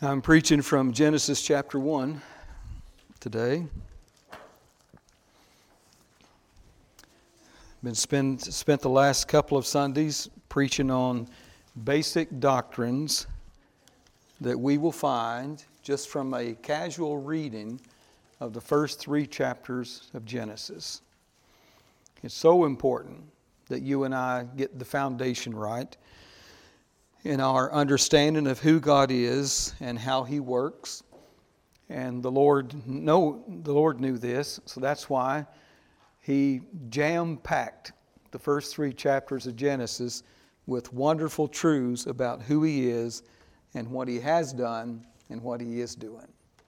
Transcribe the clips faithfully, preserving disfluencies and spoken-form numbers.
I'm preaching from Genesis chapter one today. Been spend, spent the last couple of Sundays preaching on basic doctrines that we will find just from a casual reading of the first three chapters of Genesis. It's so important that you and I get the foundation right in our understanding of who God is and how He works. And the Lord know the Lord knew this, so that's why He jam-packed the first three chapters of Genesis with wonderful truths about who He is and what He has done and what He is doing.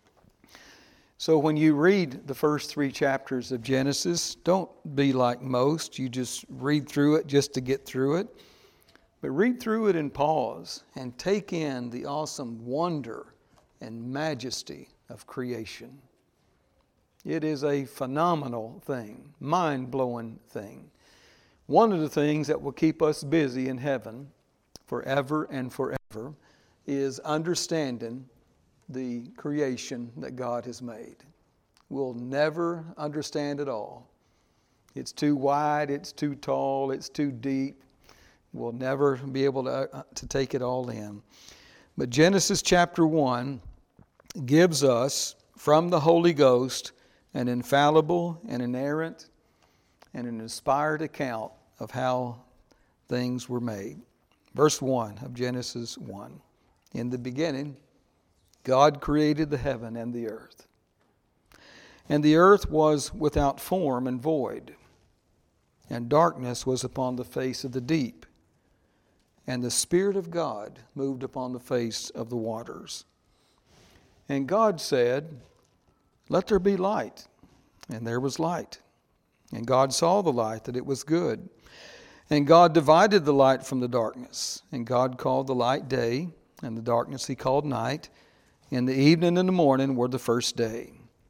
So when you read the first three chapters of Genesis, don't be like most. You just read through it just to get through it. But read through it and pause and take in the awesome wonder and majesty of creation. It is a phenomenal thing, mind-blowing thing. One of the things that will keep us busy in heaven forever and forever is understanding the creation that God has made. We'll never understand it all. It's too wide, it's too tall, it's too deep. We'll never be able to, uh, to take it all in. But Genesis chapter one gives us, from the Holy Ghost, an infallible and inerrant and an inspired account of how things were made. Verse one of Genesis one. In the beginning, God created the heaven and the earth. And the earth was without form and void, and darkness was upon the face of the deep. And the Spirit of God moved upon the face of the waters. And God said, "Let there be light." And there was light. And God saw the light, that it was good. And God divided the light from the darkness. And God called the light day, and the darkness He called night. And the evening and the morning were the first day.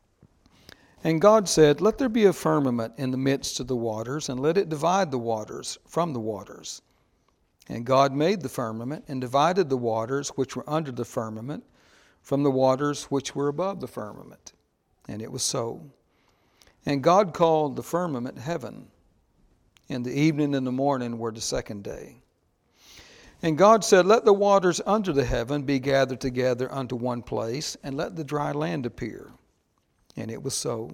And God said, "Let there be a firmament in the midst of the waters, and let it divide the waters from the waters." And God made the firmament, and divided the waters which were under the firmament from the waters which were above the firmament. And it was so. And God called the firmament heaven. And the evening and the morning were the second day. And God said, "Let the waters under the heaven be gathered together unto one place, and let the dry land appear." And it was so.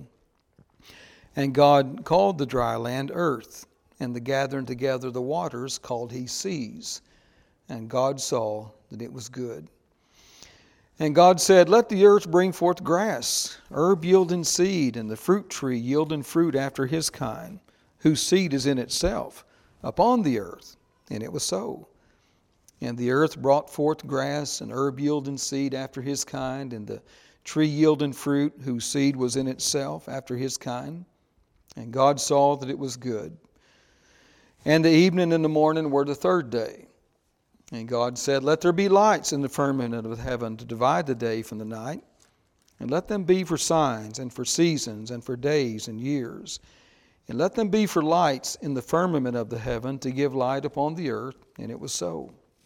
And God called the dry land earth, and the gathering together the waters called He seas. And God saw that it was good. And God said, "Let the earth bring forth grass, herb yielding seed, and the fruit tree yielding fruit after his kind, whose seed is in itself, upon the earth." And it was so. And the earth brought forth grass, and herb yielding seed after his kind, and the tree yielding fruit, whose seed was in itself after his kind. And God saw that it was good. And the evening and the morning were the third day. And God said, "Let there be lights in the firmament of heaven to divide the day from the night. And let them be for signs and for seasons and for days and years. And let them be for lights in the firmament of the heaven to give light upon the earth." And it was so.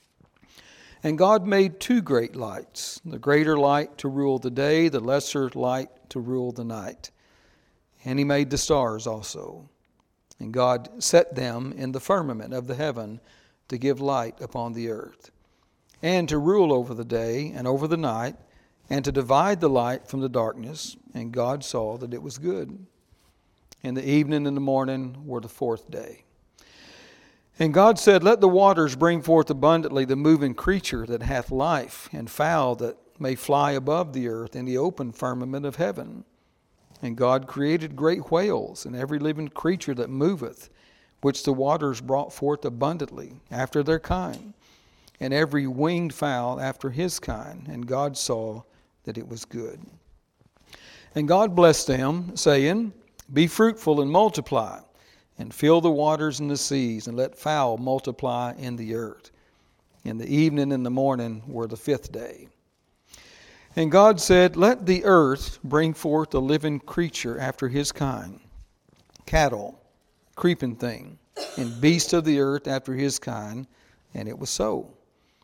And God made two great lights, the greater light to rule the day, the lesser light to rule the night. And He made the stars also. And God set them in the firmament of the heaven to give light upon the earth, and to rule over the day and over the night, and to divide the light from the darkness. And God saw that it was good. And the evening and the morning were the fourth day. And God said, "Let the waters bring forth abundantly the moving creature that hath life, and fowl that may fly above the earth in the open firmament of heaven." And God created great whales, and every living creature that moveth, which the waters brought forth abundantly after their kind, and every winged fowl after his kind. And God saw that it was good. And God blessed them, saying, "Be fruitful and multiply, and fill the waters and the seas, and let fowl multiply in the earth." And the evening and the morning were the fifth day. And God said, "Let the earth bring forth a living creature after his kind, cattle, creeping thing, and beasts of the earth after his kind." And it was so.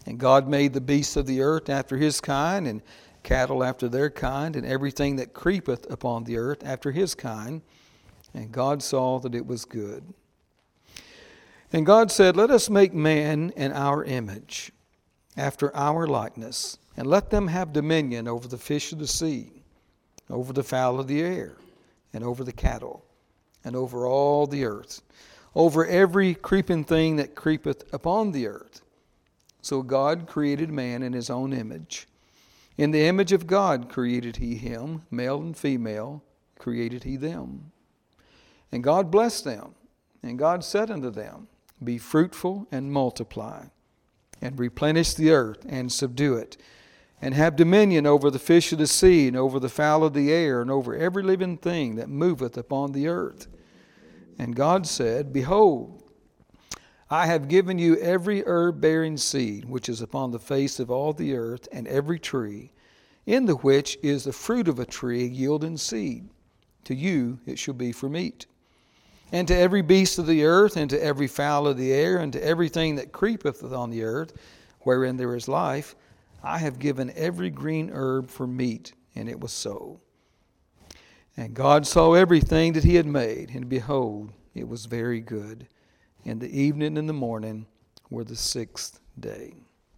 And God made the beasts of the earth after his kind, and cattle after their kind, and everything that creepeth upon the earth after his kind. And God saw that it was good. And God said, Let us make man in our image, after our likeness, and let them have dominion over the fish of the sea, over the fowl of the air, and over the cattle, and over all the earth, over every creeping thing that creepeth upon the earth. So God created man in his own image. In the image of God created he him, male and female created he them. And God blessed them, and God said unto them, Be fruitful and multiply, and replenish the earth and subdue it, and have dominion over the fish of the sea, and over the fowl of the air, and over every living thing that moveth upon the earth. And God said, Behold, I have given you every herb-bearing seed which is upon the face of all the earth, and every tree, in the which is the fruit of a tree yielding seed. To you it shall be for meat. And to every beast of the earth, and to every fowl of the air, and to everything that creepeth on the earth, wherein there is life, I have given every green herb for meat. And it was so. And God saw everything that he had made, and behold, it was very good. And the evening and the morning were the sixth day.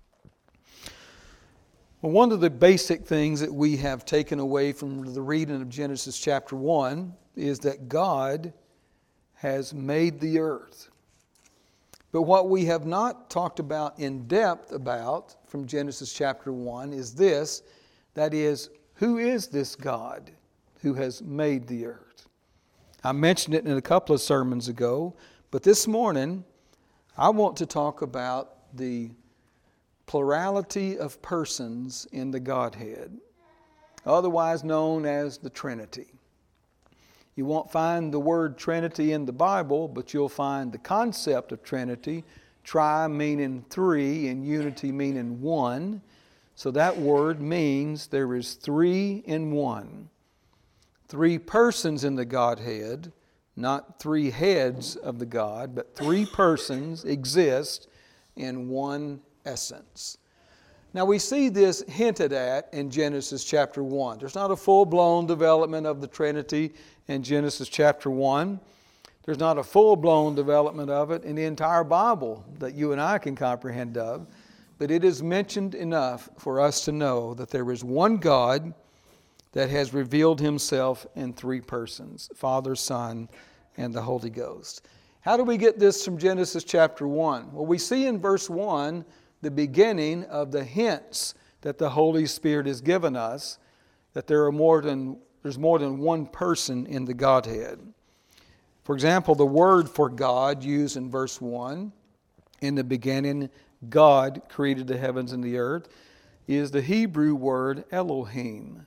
Well, one of the basic things that we have taken away from the reading of Genesis chapter one is that God has made the earth. But what we have not talked about in depth about from Genesis chapter one is this, that is, who is this God who has made the earth? I mentioned it in a couple of sermons ago, but this morning I want to talk about the plurality of persons in the Godhead, otherwise known as the Trinity. You won't find the word Trinity in the Bible, but you'll find the concept of Trinity, tri meaning three and unity meaning one. So that word means there is three in one. Three persons in the Godhead, not three heads of the God, but three persons exist in one essence. Now we see this hinted at in Genesis chapter one. There's not a full-blown development of the Trinity in Genesis chapter one. There's not a full-blown development of it in the entire Bible that you and I can comprehend of. But it is mentioned enough for us to know that there is one God that has revealed himself in three persons, Father, Son, and the Holy Ghost. How do we get this from Genesis chapter one? Well, we see in verse one the beginning of the hints that the Holy Spirit has given us, that there are more than there's more than one person in the Godhead. For example, the word for God used in verse one, in the beginning God created the heavens and the earth, is the Hebrew word Elohim,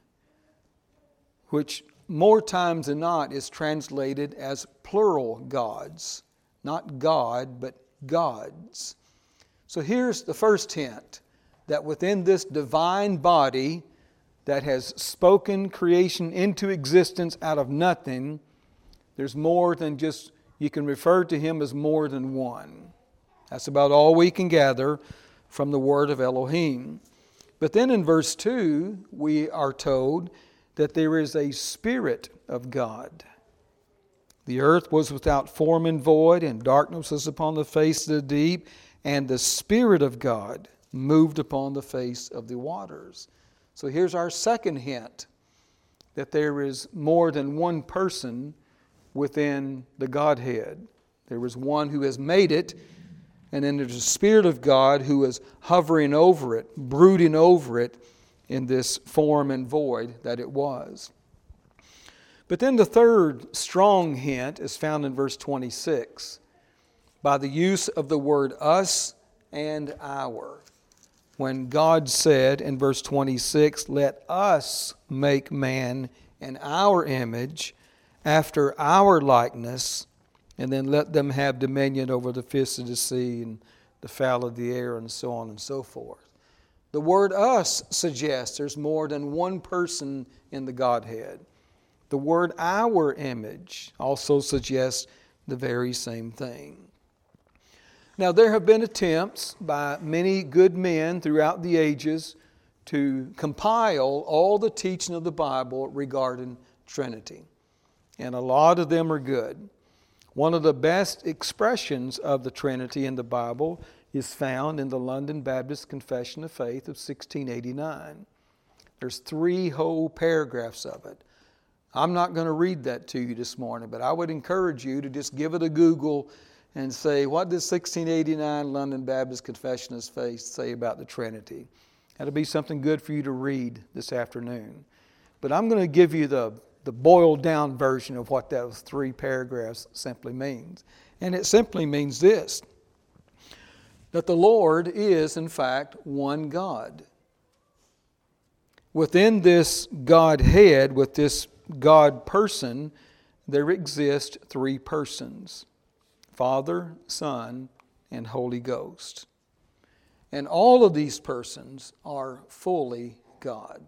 which more times than not is translated as plural gods. Not God, but gods. So here's the first hint, that within this divine body that has spoken creation into existence out of nothing, there's more than just, you can refer to him as more than one. That's about all we can gather from the word of Elohim. But then in verse two, we are told that there is a Spirit of God. The earth was without form and void, and darkness was upon the face of the deep, and the Spirit of God moved upon the face of the waters. So here's our second hint, that there is more than one person within the Godhead. There is one who has made it, and then there's a Spirit of God who is hovering over it, brooding over it in this form and void that it was. But then the third strong hint is found in verse twenty-six, by the use of the word us and our. When God said in verse twenty-six, let us make man in our image, after our likeness, and then let them have dominion over the fish of the sea and the fowl of the air and so on and so forth. The word us suggests there's more than one person in the Godhead. The word our image also suggests the very same thing. Now, there have been attempts by many good men throughout the ages to compile all the teaching of the Bible regarding Trinity. And a lot of them are good. One of the best expressions of the Trinity in the Bible is found in the London Baptist Confession of Faith of sixteen eighty-nine. There's three whole paragraphs of it. I'm not going to read that to you this morning, but I would encourage you to just give it a Google and say, what does sixteen eighty-nine London Baptist Confession of Faith say about the Trinity? That'll be something good for you to read this afternoon. But I'm going to give you the, the boiled down version of what those three paragraphs simply means. And it simply means this, that the Lord is, in fact, one God. Within this Godhead, with this God person, there exist three persons: Father, Son, and Holy Ghost. And all of these persons are fully God.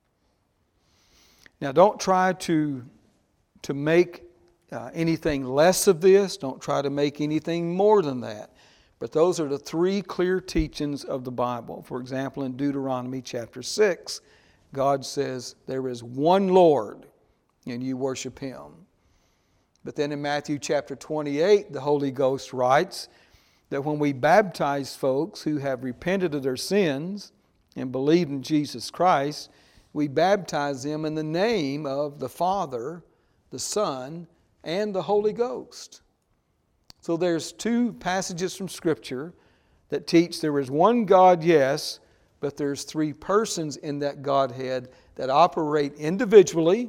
Now, don't try to, to make uh, anything less of this. Don't try to make anything more than that. But those are the three clear teachings of the Bible. For example, in Deuteronomy chapter six, God says there is one Lord and you worship Him. But then in Matthew chapter twenty-eight, the Holy Ghost writes that when we baptize folks who have repented of their sins and believed in Jesus Christ, we baptize them in the name of the Father, the Son, and the Holy Ghost. So there's two passages from Scripture that teach there is one God, yes, but there's three persons in that Godhead that operate individually,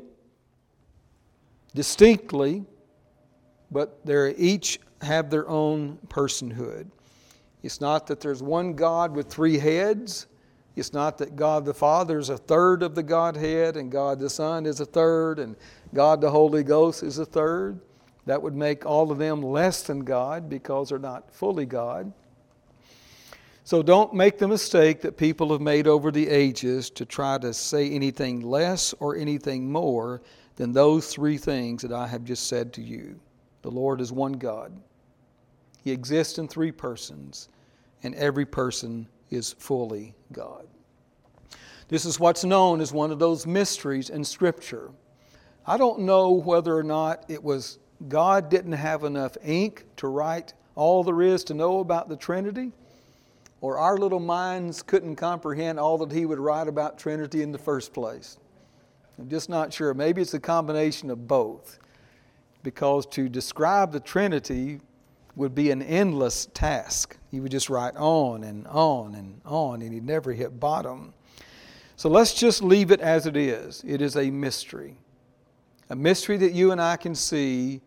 distinctly, but they each have their own personhood. It's not that there's one God with three heads. It's not that God the Father is a third of the Godhead and God the Son is a third and God the Holy Ghost is a third. That would make all of them less than God because they're not fully God. So don't make the mistake that people have made over the ages to try to say anything less or anything more than those three things that I have just said to you. The Lord is one God. He exists in three persons, and every person is fully God. This is what's known as one of those mysteries in Scripture. I don't know whether or not it was God didn't have enough ink to write all there is to know about the Trinity, or our little minds couldn't comprehend all that He would write about Trinity in the first place. I'm just not sure. Maybe it's a combination of both, because to describe the Trinity would be an endless task. He would just write on and on and on, and he'd never hit bottom. So let's just leave it as it is. It is a mystery. A mystery that you and I can see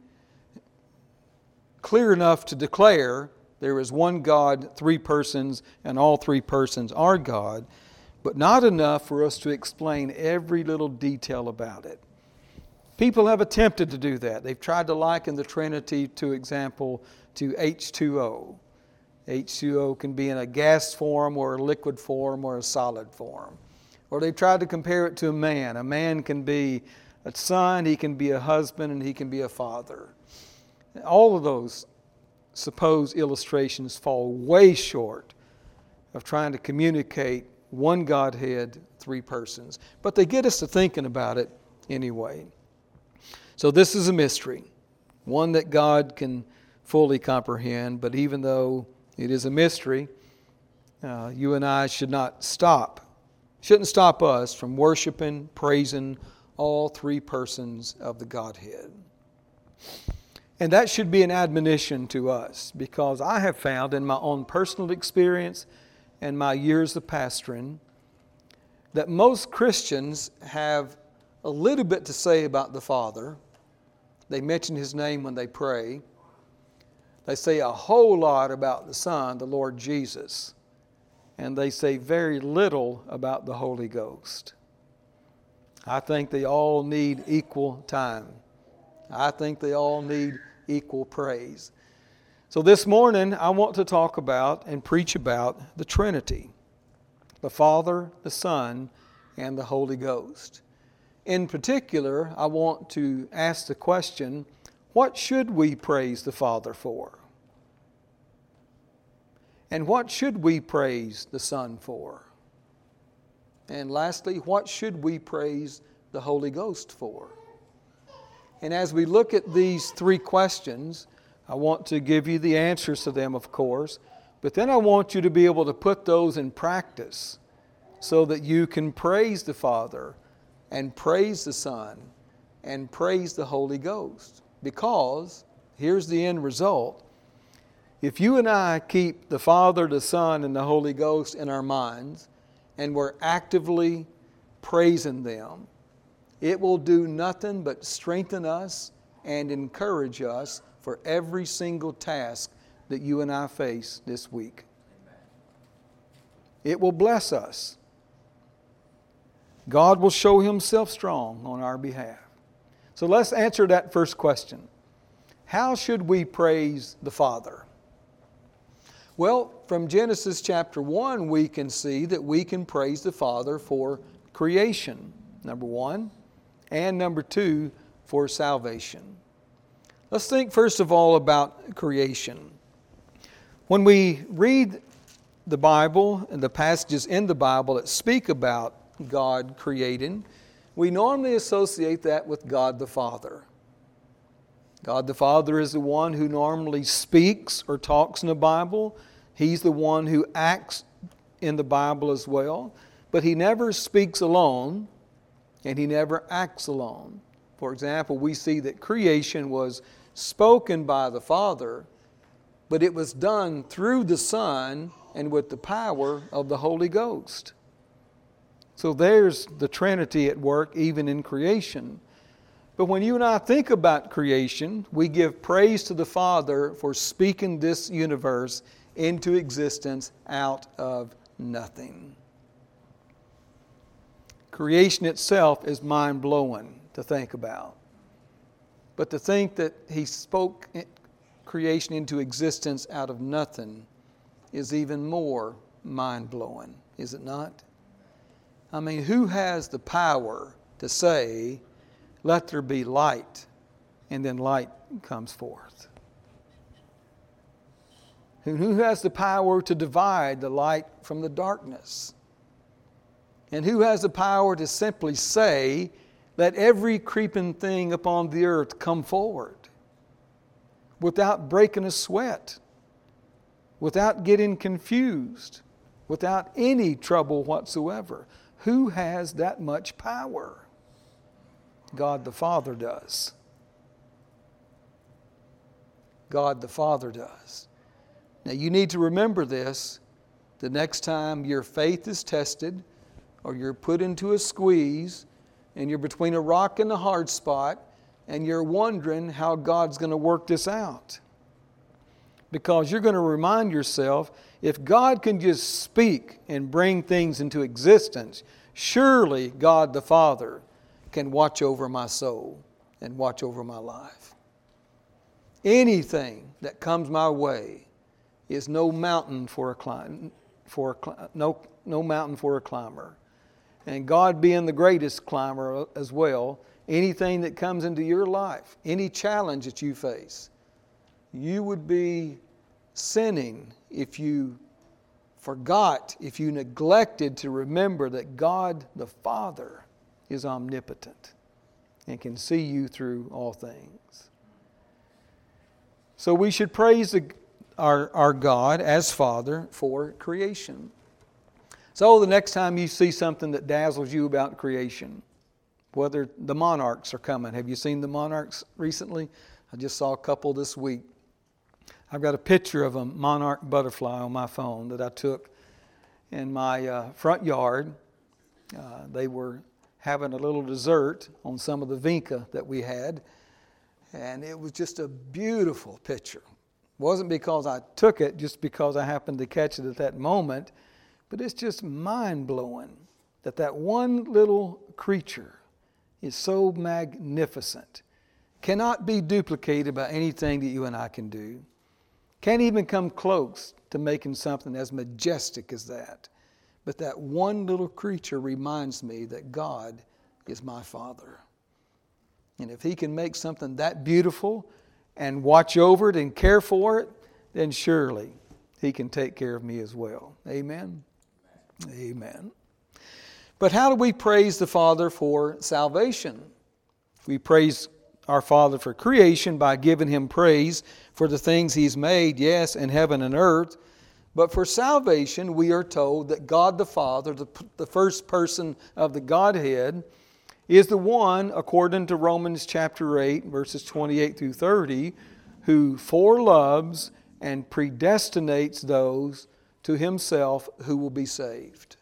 clear enough to declare there is one God, three persons, and all three persons are God, but not enough for us to explain every little detail about it. People have attempted to do that. They've tried to liken the Trinity, to example, to H two O. H two O can be in a gas form or a liquid form or a solid form. Or they've tried to compare it to a man. A man can be a son, he can be a husband, and he can be a father. All of those supposed illustrations fall way short of trying to communicate one Godhead, three persons. But they get us to thinking about it anyway. So this is a mystery, one that God can fully comprehend. But even though it is a mystery, uh, you and I should not stop, shouldn't stop us from worshiping, praising all three persons of the Godhead. And that should be an admonition to us, because I have found in my own personal experience and my years of pastoring that most Christians have a little bit to say about the Father. They mention His name when they pray. They say a whole lot about the Son, the Lord Jesus. And they say very little about the Holy Ghost. I think they all need equal time. I think they all need equal praise. So this morning I want to talk about and preach about the Trinity, the Father, the Son, and the Holy Ghost. In particular, I want to ask the question, what should we praise the Father for? And what should we praise the Son for? And lastly, what should we praise the Holy Ghost for? And as we look at these three questions, I want to give you the answers to them, of course, but then I want you to be able to put those in practice so that you can praise the Father and praise the Son and praise the Holy Ghost. Because, here's the end result, if you and I keep the Father, the Son, and the Holy Ghost in our minds, and we're actively praising them, it will do nothing but strengthen us and encourage us for every single task that you and I face this week. It will bless us. God will show Himself strong on our behalf. So let's answer that first question. How should we praise the Father? Well, from Genesis chapter one, we can see that we can praise the Father for creation, number one, and number two, for salvation. Let's think first of all about creation. When we read the Bible and the passages in the Bible that speak about God creating, we normally associate that with God the Father. God the Father is the one who normally speaks or talks in the Bible. He's the one who acts in the Bible as well. But He never speaks alone, and He never acts alone. For example, we see that creation was spoken by the Father, but it was done through the Son and with the power of the Holy Ghost. So there's the Trinity at work even in creation. But when you and I think about creation, we give praise to the Father for speaking this universe into existence out of nothing. Creation itself is mind-blowing to think about. But to think that He spoke creation into existence out of nothing is even more mind-blowing, is it not? I mean, who has the power to say, "Let there be light," and then light comes forth? Who has the power to divide the light from the darkness? And who has the power to simply say, "Let every creeping thing upon the earth come forward," without breaking a sweat, without getting confused, without any trouble whatsoever? Who has that much power? God the Father does. God the Father does. Now you need to remember this the next time your faith is tested or you're put into a squeeze and you're between a rock and a hard spot and you're wondering how God's going to work this out. Because you're going to remind yourself, if God can just speak and bring things into existence, surely God the Father can watch over my soul and watch over my life. Anything that comes my way is no mountain for a climb, for a, no no mountain for a climber. And God being the greatest climber as well, anything that comes into your life, any challenge that you face, you would be sinning if you forgot, if you neglected to remember that God the Father is omnipotent and can see you through all things. So we should praise the Our, our God as Father for creation. So the next time you see something that dazzles you about creation, whether the monarchs are coming. Have you seen the monarchs recently? I just saw a couple this week. I've got a picture of a monarch butterfly on my phone that I took in my uh, front yard. Uh, they were having a little dessert on some of the vinca that we had, and it was just a beautiful picture. It wasn't because I took it, just because I happened to catch it at that moment, but it's just mind-blowing that that one little creature is so magnificent, cannot be duplicated by anything that you and I can do, can't even come close to making something as majestic as that. But that one little creature reminds me that God is my Father. And if He can make something that beautiful and watch over it and care for it, then surely He can take care of me as well. Amen? Amen. But how do we praise the Father for salvation? We praise our Father for creation by giving Him praise for the things He's made, yes, in heaven and earth. But for salvation, we are told that God the Father, the, the first person of the Godhead, is the one, according to Romans chapter eight, verses twenty-eight through thirty, who foreloves and predestinates those to Himself who will be saved.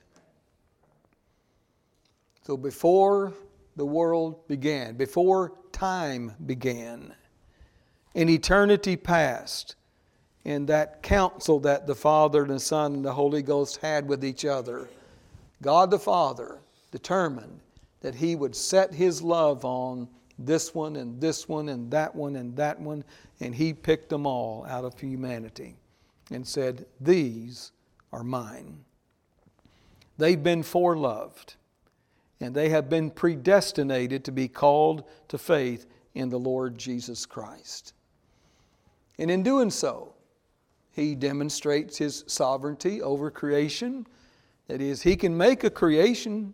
So before the world began, before time began, in eternity past, in that counsel that the Father and the Son and the Holy Ghost had with each other, God the Father determined that He would set His love on this one and this one and that one and that one, and He picked them all out of humanity and said, these are mine. They've been foreloved, and they have been predestinated to be called to faith in the Lord Jesus Christ. And in doing so, He demonstrates His sovereignty over creation. That is, He can make a creation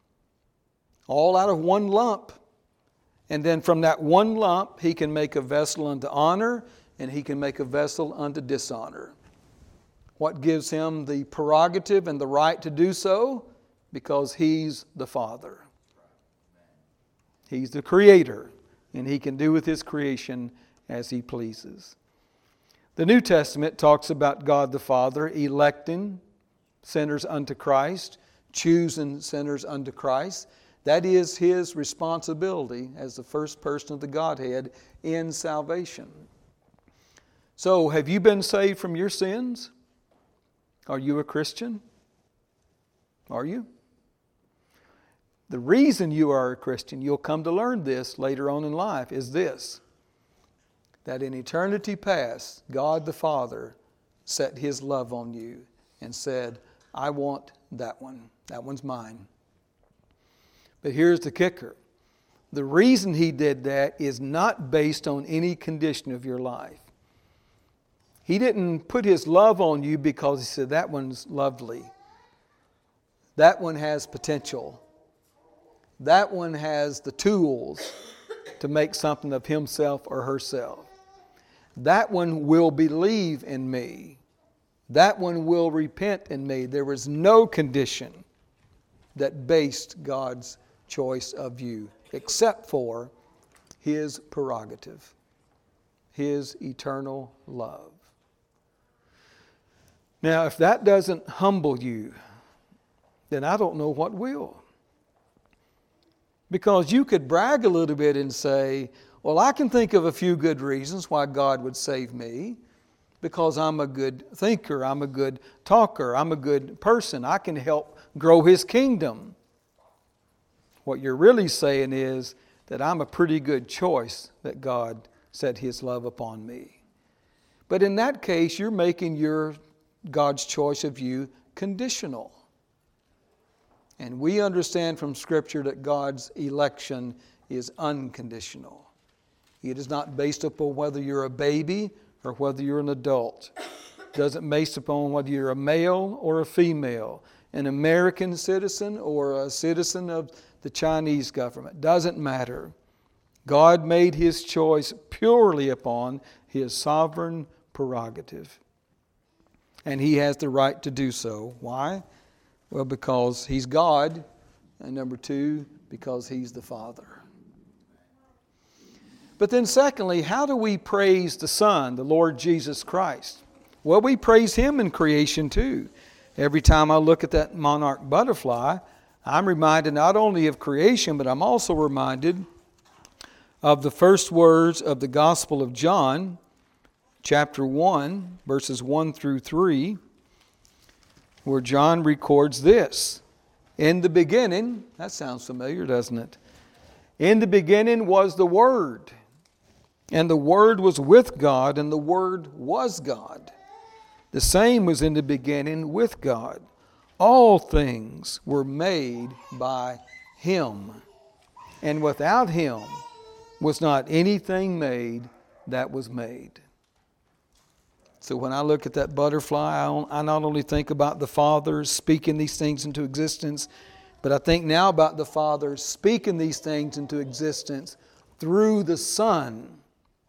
all out of one lump. And then from that one lump, He can make a vessel unto honor, and He can make a vessel unto dishonor. What gives Him the prerogative and the right to do so? Because He's the Father. He's the Creator, and He can do with His creation as He pleases. The New Testament talks about God the Father electing sinners unto Christ, choosing sinners unto Christ. That is His responsibility as the first person of the Godhead in salvation. So, have you been saved from your sins? Are you a Christian? Are you? The reason you are a Christian, you'll come to learn this later on in life, is this: that in eternity past, God the Father set His love on you and said, I want that one. That one's mine. But here's the kicker. The reason He did that is not based on any condition of your life. He didn't put His love on you because He said, that one's lovely. That one has potential. That one has the tools to make something of himself or herself. That one will believe in me. That one will repent in me. There was no condition that based God's choice of you except for His prerogative, His eternal love. Now, if that doesn't humble you, then I don't know what will. Because you could brag a little bit and say, well, I can think of a few good reasons why God would save me. Because I'm a good thinker, I'm a good talker, I'm a good person. I can help grow His kingdom. What you're really saying is that I'm a pretty good choice that God set His love upon me. But in that case, you're making your God's choice of you conditional. And we understand from Scripture that God's election is unconditional. It is not based upon whether you're a baby or whether you're an adult. It doesn't based upon whether you're a male or a female, an American citizen or a citizen of the Chinese government. Doesn't matter. God made His choice purely upon His sovereign prerogative. And He has the right to do so. Why? Well, because He's God. And number two, because He's the Father. But then secondly, how do we praise the Son, the Lord Jesus Christ? Well, we praise Him in creation too. Every time I look at that monarch butterfly, I'm reminded not only of creation, but I'm also reminded of the first words of the Gospel of John, chapter one, verses one through three, where John records this. In the beginning, that sounds familiar, doesn't it? In the beginning was the Word, and the Word was with God, and the Word was God. The same was in the beginning with God. All things were made by Him, and without Him was not anything made that was made. So when I look at that butterfly, I not only think about the Father speaking these things into existence, but I think now about the Father speaking these things into existence through the Son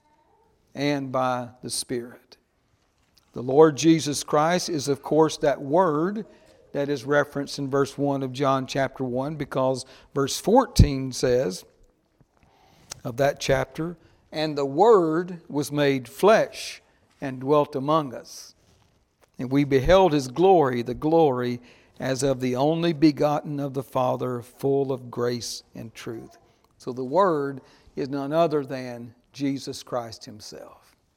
and by the Spirit. The Lord Jesus Christ is, of course, that Word that is referenced in verse one of John chapter one, because verse fourteen says of that chapter, "And the Word was made flesh and dwelt among us. And we beheld His glory, the glory as of the only begotten of the Father, full of grace and truth." So the Word is none other than Jesus Christ Himself.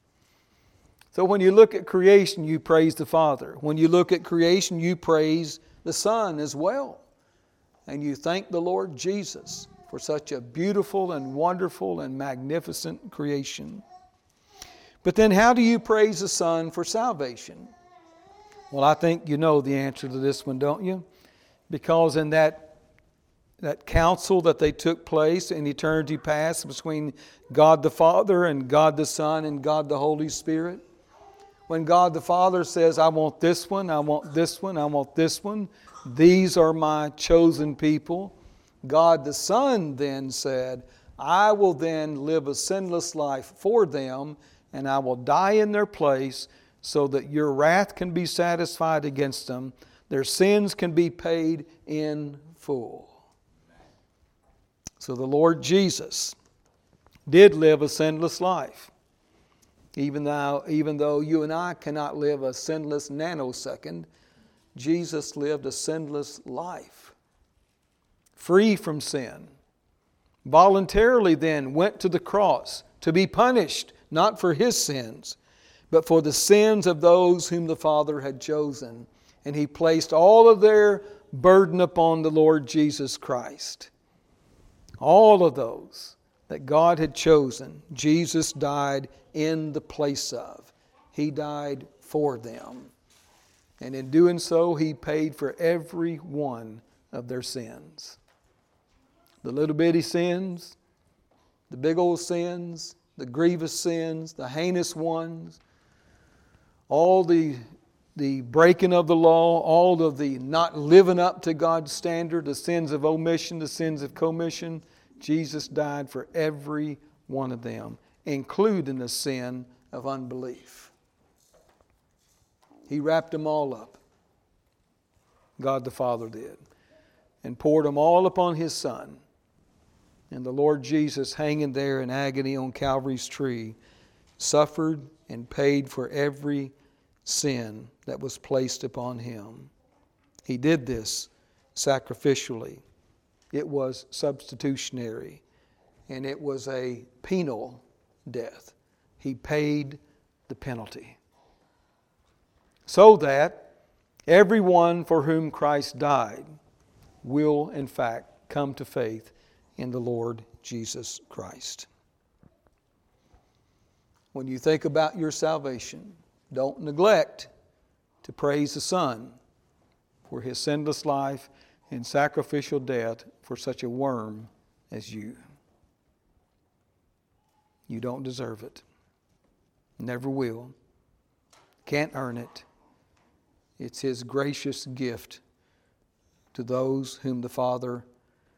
So when you look at creation, you praise the Father. When you look at creation, you praise the Son as well. And you thank the Lord Jesus for such a beautiful and wonderful and magnificent creation. But then how do you praise the Son for salvation? Well, I think you know the answer to this one, don't you? Because in that, that council that they took place in eternity past between God the Father and God the Son and God the Holy Spirit, when God the Father says, "I want this one, I want this one, I want this one. These are my chosen people," God the Son then said, "I will then live a sinless life for them, and I will die in their place so that your wrath can be satisfied against them. Their sins can be paid in full." So the Lord Jesus did live a sinless life. Even though, even though you and I cannot live a sinless nanosecond, Jesus lived a sinless life, free from sin. Voluntarily then went to the cross to be punished, not for His sins, but for the sins of those whom the Father had chosen. And He placed all of their burden upon the Lord Jesus Christ. All of those that God had chosen, Jesus died in the place of. He died for them. And in doing so, He paid for every one of their sins. The little bitty sins, the big old sins, the grievous sins, the heinous ones, all the, the breaking of the law, all of the not living up to God's standard, the sins of omission, the sins of commission. Jesus died for every one of them, including the sin of unbelief. He wrapped them all up. God the Father did. And poured them all upon His Son. And the Lord Jesus, hanging there in agony on Calvary's tree, suffered and paid for every sin that was placed upon Him. He did this sacrificially. It was substitutionary. And it was a penal death. He paid the penalty. So that everyone for whom Christ died will, in fact, come to faith in the Lord Jesus Christ. When you think about your salvation, don't neglect to praise the Son for His sinless life and sacrificial death for such a worm as you. You don't deserve it. Never will. Can't earn it. It's His gracious gift to those whom the Father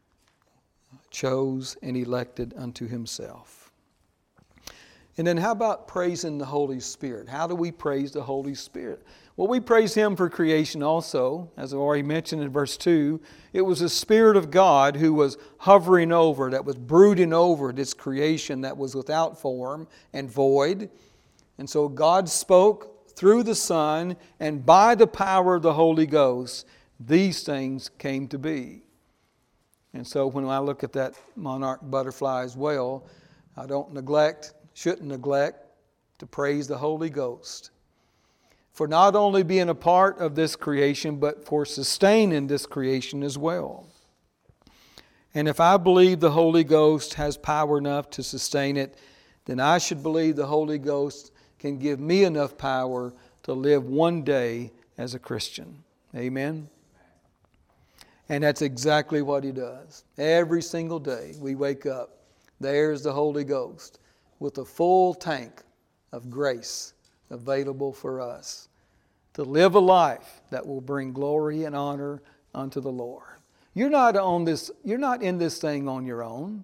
chose and elected unto Himself. And then how about praising the Holy Spirit? How do we praise the Holy Spirit? Well, we praise Him for creation also. As I already mentioned in verse two, it was the Spirit of God who was hovering over, that was brooding over this creation that was without form and void. And so God spoke through the Son, and by the power of the Holy Ghost, these things came to be. And so when I look at that monarch butterfly as well, I don't neglect, shouldn't neglect to praise the Holy Ghost for not only being a part of this creation, but for sustaining this creation as well. And if I believe the Holy Ghost has power enough to sustain it, then I should believe the Holy Ghost can give me enough power to live one day as a Christian. Amen? And that's exactly what He does. Every single day we wake up, there's the Holy Ghost with a full tank of grace, available for us to live a life that will bring glory and honor unto the Lord. You're not on this, you're not in this thing on your own.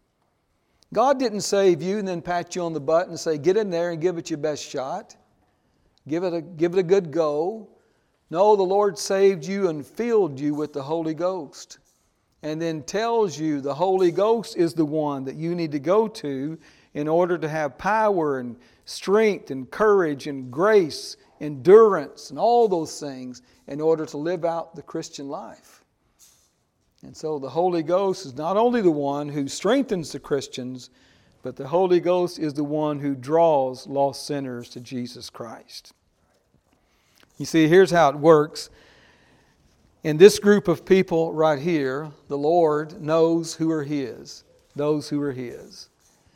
God didn't save you and then pat you on the butt and say, get in there and give it your best shot. Give it a, give it a good go. No, the Lord saved you and filled you with the Holy Ghost. And then tells you the Holy Ghost is the one that you need to go to in order to have power and strength and courage and grace, endurance and all those things in order to live out the Christian life. And so the Holy Ghost is not only the one who strengthens the Christians, but the Holy Ghost is the one who draws lost sinners to Jesus Christ. You see, here's how it works. In this group of people right here, the Lord knows who are His, those who are His.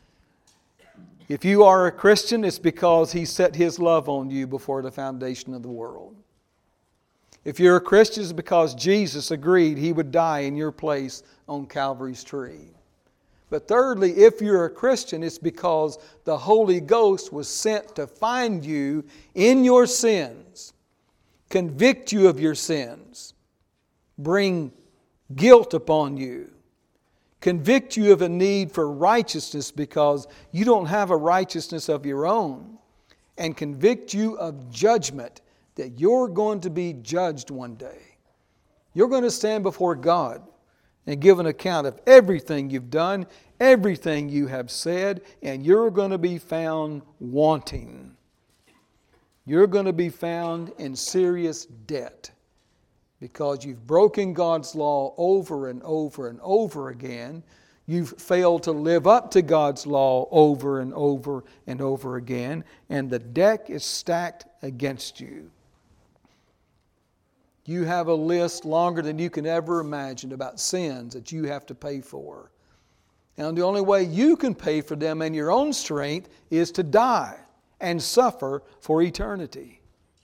If you are a Christian, it's because He set His love on you before the foundation of the world. If you're a Christian, it's because Jesus agreed He would die in your place on Calvary's tree. But thirdly, if you're a Christian, it's because the Holy Ghost was sent to find you in your sins, convict you of your sins, bring guilt upon you, convict you of a need for righteousness because you don't have a righteousness of your own, and convict you of judgment that you're going to be judged one day. You're going to stand before God and give an account of everything you've done, everything you have said, and you're going to be found wanting. You're going to be found in serious debt because you've broken God's law over and over and over again. You've failed to live up to God's law over and over and over again, and the deck is stacked against you. You have a list longer than you can ever imagine about sins that you have to pay for. And the only way you can pay for them in your own strength is to die and suffer for eternity.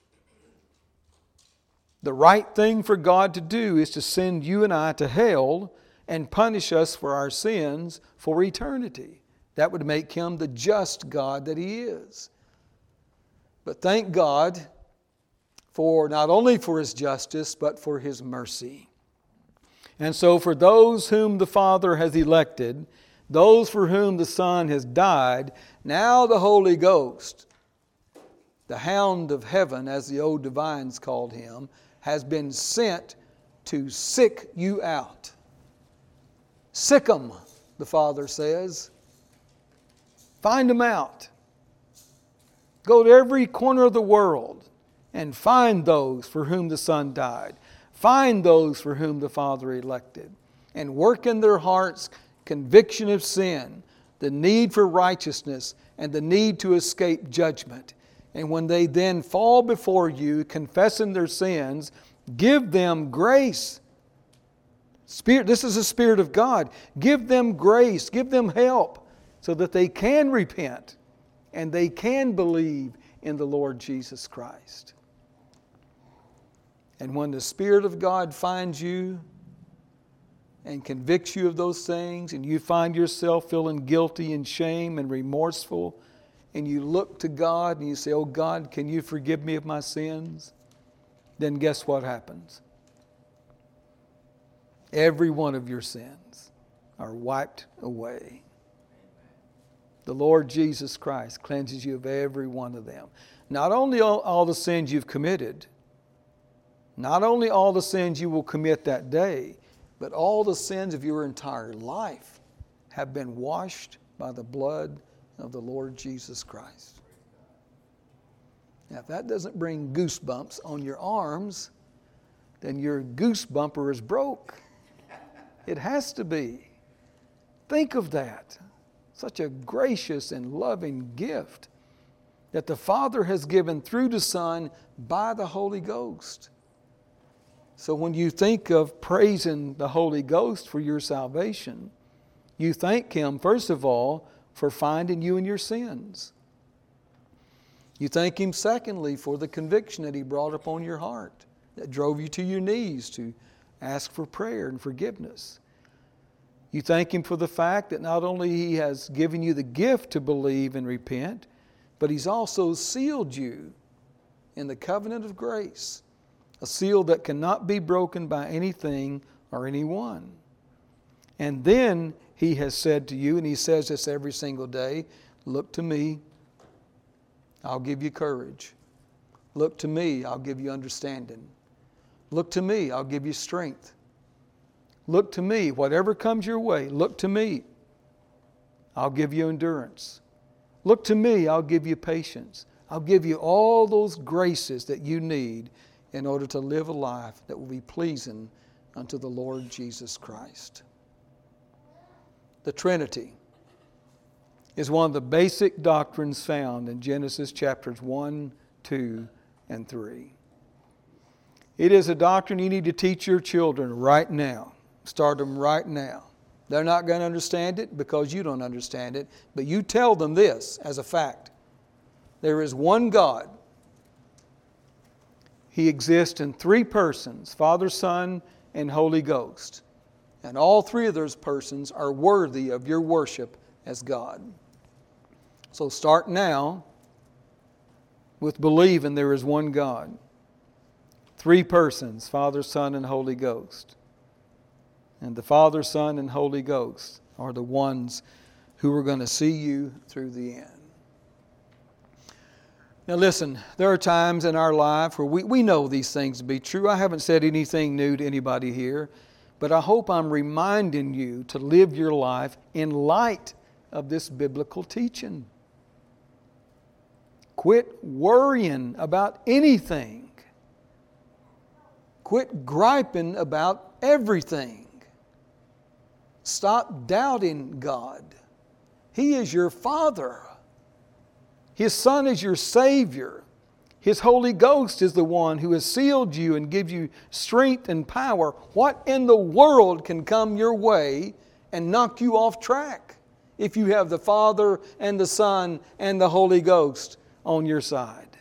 The right thing for God to do is to send you and I to hell and punish us for our sins for eternity. That would make Him the just God that He is. But thank God for not only for His justice, but for His mercy. And so for those whom the Father has elected, those for whom the Son has died, now the Holy Ghost, the hound of heaven, as the old divines called Him, has been sent to sick you out. Sick 'em, the Father says. Find them out. Go to every corner of the world and find those for whom the Son died. Find those for whom the Father elected. And work in their hearts conviction of sin, the need for righteousness, and the need to escape judgment. And when they then fall before you, confessing their sins, give them grace. Spirit, this is the Spirit of God. Give them grace, give them help, so that they can repent and they can believe in the Lord Jesus Christ. And when the Spirit of God finds you and convicts you of those things, and you find yourself feeling guilty and shame and remorseful, and you look to God and you say, "Oh God, can you forgive me of my sins?" Then guess what happens? Every one of your sins are wiped away. The Lord Jesus Christ cleanses you of every one of them. Not only all, all the sins you've committed, not only all the sins you will commit that day, but all the sins of your entire life have been washed by the blood of the Lord Jesus Christ. Now, if that doesn't bring goosebumps on your arms, then your goose bumper is broke. It has to be. Think of that. Such a gracious and loving gift that the Father has given through the Son by the Holy Ghost. So when you think of praising the Holy Ghost for your salvation, you thank Him, first of all, for finding you in your sins. You thank Him, secondly, for the conviction that He brought upon your heart, that drove you to your knees to ask for prayer and forgiveness. You thank Him for the fact that not only He has given you the gift to believe and repent, but He's also sealed you in the covenant of grace, a seal that cannot be broken by anything or anyone. And then He has said to you, and He says this every single day, look to me, I'll give you courage. Look to me, I'll give you understanding. Look to me, I'll give you strength. Look to me, whatever comes your way, look to me. I'll give you endurance. Look to me, I'll give you patience. I'll give you all those graces that you need in order to live a life that will be pleasing unto the Lord Jesus Christ. The Trinity is one of the basic doctrines found in Genesis chapters one, two, and three. It is a doctrine you need to teach your children right now. Start them right now. They're not going to understand it because you don't understand it, but you tell them this as a fact. There is one God. He exists in three persons, Father, Son, and Holy Ghost. And all three of those persons are worthy of your worship as God. So start now with believing there is one God. Three persons, Father, Son, and Holy Ghost. And the Father, Son, and Holy Ghost are the ones who are going to see you through the end. Now listen, there are times in our life where we, we know these things to be true. I haven't said anything new to anybody here, but I hope I'm reminding you to live your life in light of this biblical teaching. Quit worrying about anything. Quit griping about everything. Stop doubting God. He is your Father. His Son is your Savior. His Holy Ghost is the one who has sealed you and gives you strength and power. What in the world can come your way and knock you off track if you have the Father and the Son and the Holy Ghost on your side?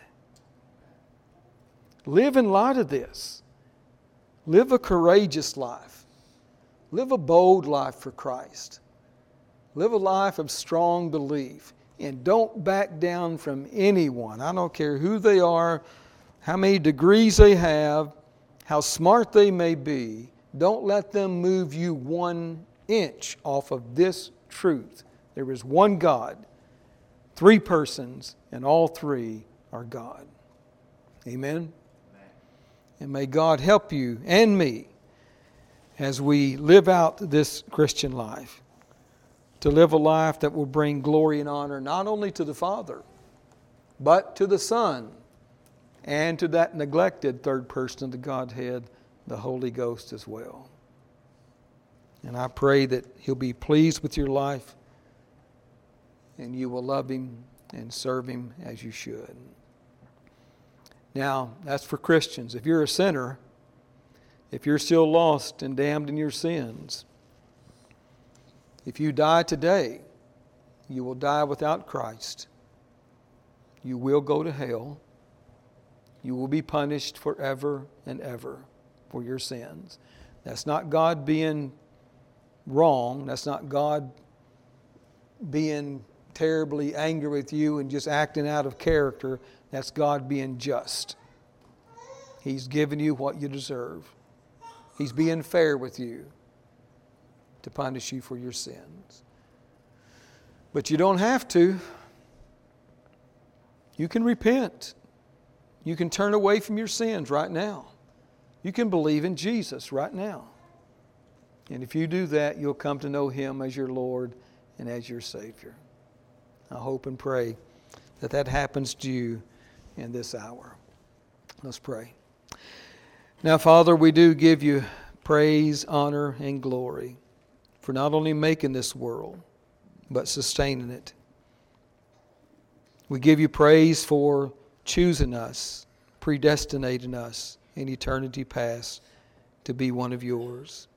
Live in light of this. Live a courageous life. Live a bold life for Christ. Live a life of strong belief. And don't back down from anyone. I don't care who they are, how many degrees they have, how smart they may be. Don't let them move you one inch off of this truth. There is one God, three persons, and all three are God. Amen? Amen. And may God help you and me as we live out this Christian life, to live a life that will bring glory and honor not only to the Father, but to the Son, and to that neglected third person of the Godhead, the Holy Ghost as well. And I pray that He'll be pleased with your life, and you will love Him and serve Him as you should. Now, that's for Christians. If you're a sinner, if you're still lost and damned in your sins, if you die today, you will die without Christ. You will go to hell. You will be punished forever and ever for your sins. That's not God being wrong. That's not God being terribly angry with you and just acting out of character. That's God being just. He's given you what you deserve. He's being fair with you to punish you for your sins. But you don't have to. You can repent. You can turn away from your sins right now. You can believe in Jesus right now. And if you do that, you'll come to know Him as your Lord and as your Savior. I hope and pray that that happens to you in this hour. Let's pray. Now, Father, we do give you praise, honor, and glory for not only making this world, but sustaining it. We give you praise for choosing us, predestinating us in eternity past to be one of yours.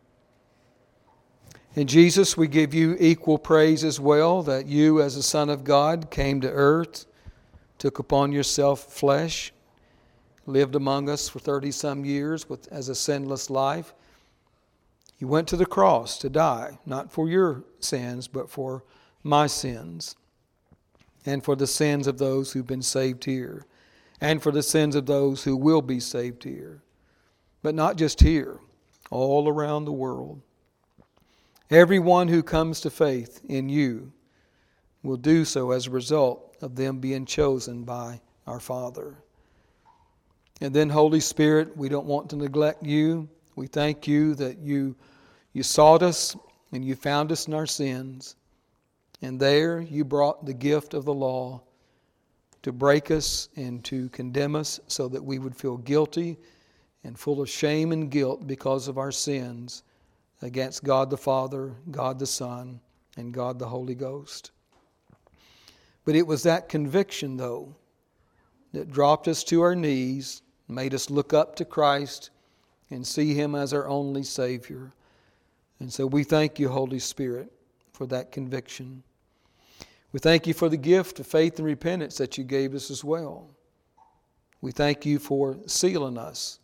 And Jesus, we give you equal praise as well that you as the Son of God came to earth, took upon yourself flesh, lived among us for thirty some years with, as a sinless life. He went to the cross to die, not for your sins, but for my sins. and for the sins of those who've been saved here, and for the sins of those who will be saved here. But not just here, all around the world. Everyone who comes to faith in you will do so as a result of them being chosen by our Father. And then, Holy Spirit, we don't want to neglect you. We thank you that you, you sought us and you found us in our sins. And there you brought the gift of the law to break us and to condemn us so that we would feel guilty and full of shame and guilt because of our sins against God the Father, God the Son, and God the Holy Ghost. But it was that conviction, though, that dropped us to our knees, made us look up to Christ and see Him as our only Savior. And so we thank you, Holy Spirit, for that conviction. We thank you for the gift of faith and repentance that you gave us as well. We thank you for sealing us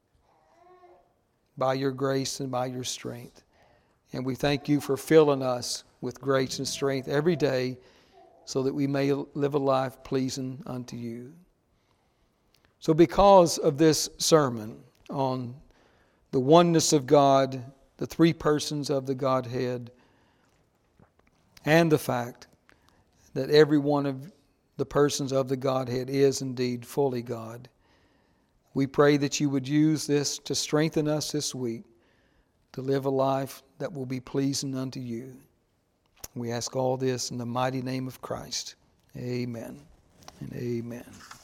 by your grace and by your strength. And we thank you for filling us with grace and strength every day so that we may live a life pleasing unto you. So because of this sermon on the oneness of God, the three persons of the Godhead, and the fact that every one of the persons of the Godhead is indeed fully God, we pray that you would use this to strengthen us this week to live a life that will be pleasing unto you. We ask all this in the mighty name of Christ. Amen and amen.